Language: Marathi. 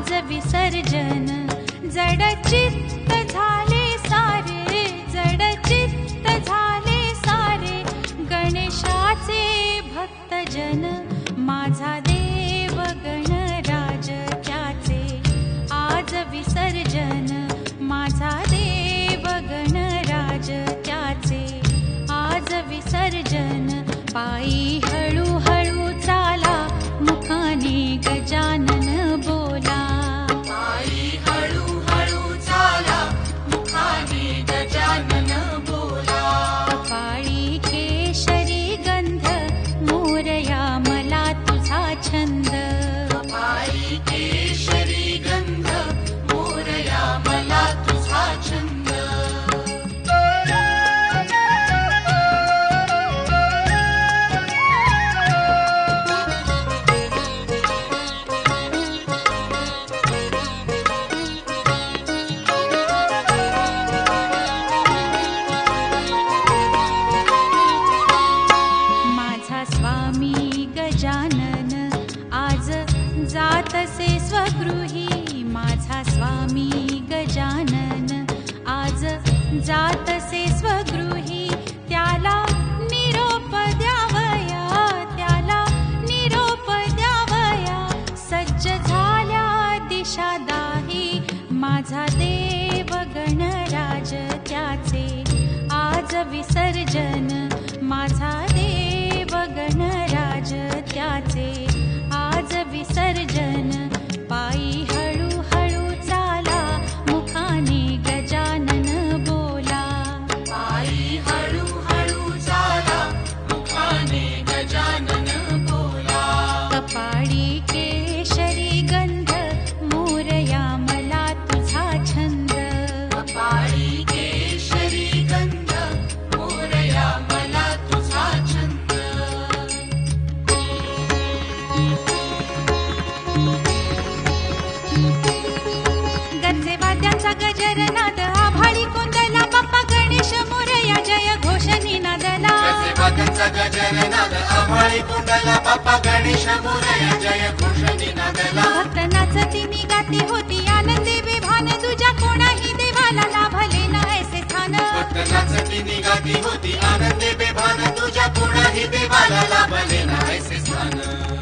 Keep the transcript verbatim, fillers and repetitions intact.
आज विसर्जन जड चित्त झाले सारे, जड चित्त झाले सारे, गणेशाचे भक्तजन माझा देव गणराज त्याचे आज विसर्जन, माझा देव गणराज त्याचे आज विसर्जन। पायी हळूहळू चाला मुखाने गजानन बोला, पायी हळूहळू चाला मुखाने गजानन बोला। कपाळी केशरी गंध मोरया मला तुझा छंद, कपाळी केशरी गंध मोरया मला तुझा छंद। स्वामी गजानन आज जातसे स्वगृही, माझा स्वामी गजानन आज जातसे स्वगृही। त्याला निरोप द्यावया, त्याला निरोप द्यावया, सज्ज झाल्या दिशा दाही माझा देव गणराज त्याचे आज विसर्जन, माझा देव गणराज त्याचे आज विसर्जन। पायी हळूहळू चाला मुखाने गजानन बोला, पायी हळूहळू चाला मुखाने गजानन बोला। कपाळी केशरी गंध मोरया मला तुझा छंद, कपाळी केशरी गंध मोरया मला तुझा छंद। गरजे वाद्यांचा गजरनाद आभाळी कोंदला, बाप्पा गणेश मोरया जय घोष निनादला। गरजे वाद्यांचा गजरनाद आभाळी कोंदला, बाप्पा गणेश मोरया जय घोष निनादला। भक्त नाचती निगाती होती आनंदी विभान, तुझ्या कोणाही देवाला लाभले ना ऐसे स्थान। भक्त नाचती निगाती होती आनंदी बेभान, तुझ्या कोणाही देवाला लाभले ना ऐसे स्थान।